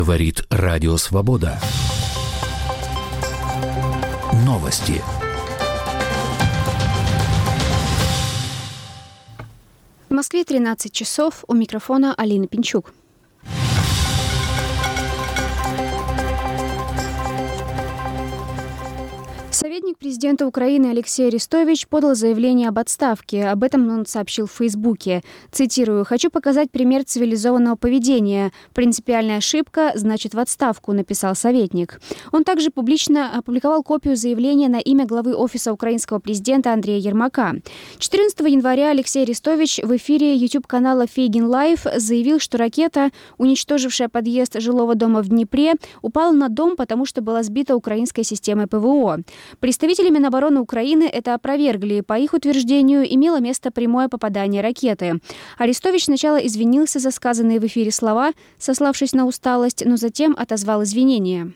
Говорит Радио Свобода. Новости. В Москве 13 часов. У микрофона Алина Пинчук. Советник президента Украины Алексей Арестович подал заявление об отставке. Об этом он сообщил в Фейсбуке. Цитирую: «Хочу показать пример цивилизованного поведения. Принципиальная ошибка, значит в отставку», написал советник. Он также публично опубликовал копию заявления на имя главы Офиса украинского президента Андрея Ермака. 14 января Алексей Арестович в эфире YouTube-канала Фейгин Лайв заявил, что ракета, уничтожившая подъезд жилого дома в Днепре, упала на дом, потому что была сбита украинской системой ПВО. Представители Минобороны Украины это опровергли. По их утверждению, имело место прямое попадание ракеты. Арестович сначала извинился за сказанные в эфире слова, сославшись на усталость, но затем отозвал извинения.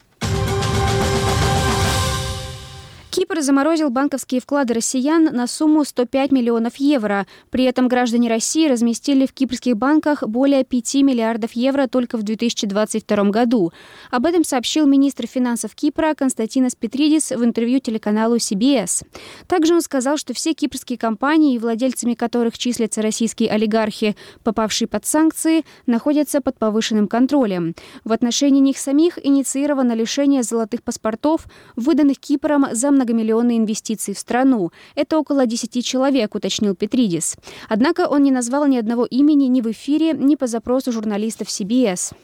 Кипр заморозил банковские вклады россиян на сумму 105 миллионов евро. При этом граждане России разместили в кипрских банках более 5 миллиардов евро только в 2022 году. Об этом сообщил министр финансов Кипра Константинос Петридис в интервью телеканалу CBS. Также он сказал, что все кипрские компании, владельцами которых числятся российские олигархи, попавшие под санкции, находятся под повышенным контролем. В отношении них самих инициировано лишение золотых паспортов, выданных Кипром за многомиллионные инвестиции в страну. Это около 10 человек, уточнил Петридис. Однако он не назвал ни одного имени ни в эфире, ни по запросу журналистов CBS.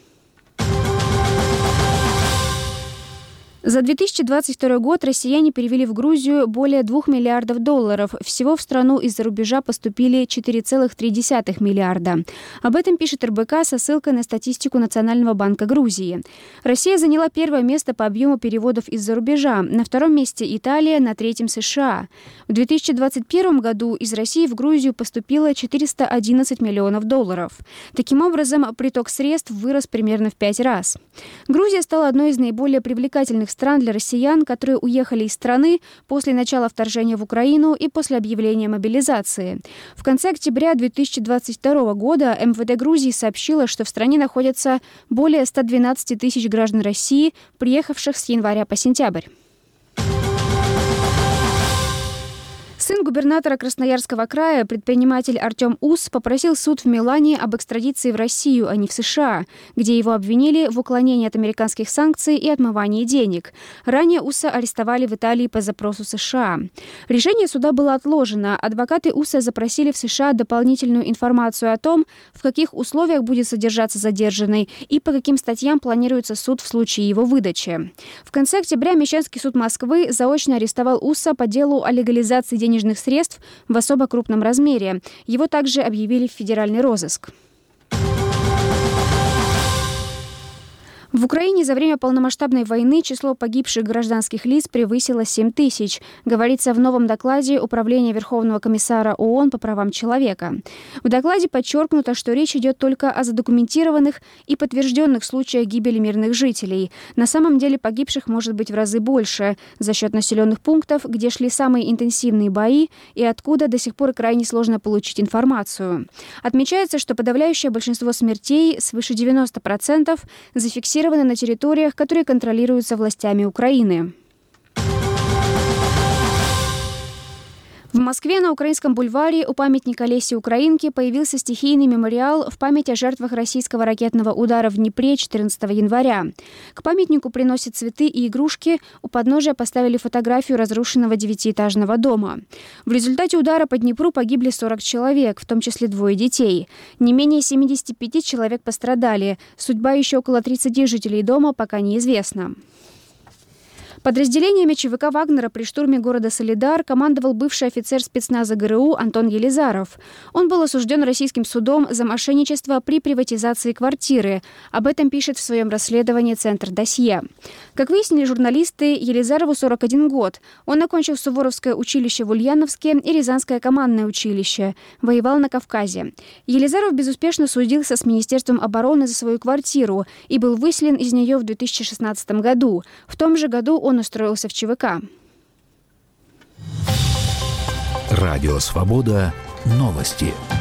За 2022 год россияне перевели в Грузию более 2 миллиардов долларов. Всего в страну из-за рубежа поступили 4,3 миллиарда. Об этом пишет РБК со ссылкой на статистику Национального банка Грузии. Россия заняла первое место по объему переводов из-за рубежа. На втором месте Италия, на третьем США. В 2021 году из России в Грузию поступило 411 миллионов долларов. Таким образом, приток средств вырос примерно в 5 раз. Грузия стала одной из наиболее привлекательных стран для россиян, которые уехали из страны после начала вторжения в Украину и после объявления мобилизации. В конце октября 2022 года МВД Грузии сообщило, что в стране находятся более 112 тысяч граждан России, приехавших с января по сентябрь. Сын губернатора Красноярского края, предприниматель Артем Ус, попросил суд в Милане об экстрадиции в Россию, а не в США, где его обвинили в уклонении от американских санкций и отмывании денег. Ранее Уса арестовали в Италии по запросу США. Решение суда было отложено. Адвокаты Уса запросили в США дополнительную информацию о том, в каких условиях будет содержаться задержанный и по каким статьям планируется суд в случае его выдачи. В конце октября Мещанский суд Москвы заочно арестовал Уса по делу о легализации денежных средств в особо крупном размере. Его также объявили в федеральный розыск. В Украине за время полномасштабной войны число погибших гражданских лиц превысило 7 тысяч, говорится в новом докладе Управления Верховного комиссара ООН по правам человека. В докладе подчеркнуто, что речь идет только о задокументированных и подтвержденных случаях гибели мирных жителей. На самом деле погибших может быть в разы больше за счет населенных пунктов, где шли самые интенсивные бои и откуда до сих пор крайне сложно получить информацию. Отмечается, что подавляющее большинство смертей, свыше 90%, зафиксировано на территориях, которые контролируются властями Украины. В Москве на Украинском бульваре у памятника Лесе Украинки появился стихийный мемориал в память о жертвах российского ракетного удара в Днепре 14 января. К памятнику приносят цветы и игрушки, у подножия поставили фотографию разрушенного 9-этажного дома. В результате удара по Днепру погибли 40 человек, в том числе 2 детей. Не менее 75 человек пострадали. Судьба еще около 30 жителей дома пока неизвестна. Подразделениями ЧВК «Вагнера» при штурме города Солидар командовал бывший офицер спецназа ГРУ Антон Елизаров. Он был осужден российским судом за мошенничество при приватизации квартиры. Об этом пишет в своем расследовании Центр Досье. Как выяснили журналисты, Елизарову 41 год. Он окончил Суворовское училище в Ульяновске и Рязанское командное училище. Воевал на Кавказе. Елизаров безуспешно судился с Министерством обороны за свою квартиру и был выселен из нее в 2016 году. В том же году он устроился в ЧВК. Радио Свобода. Новости.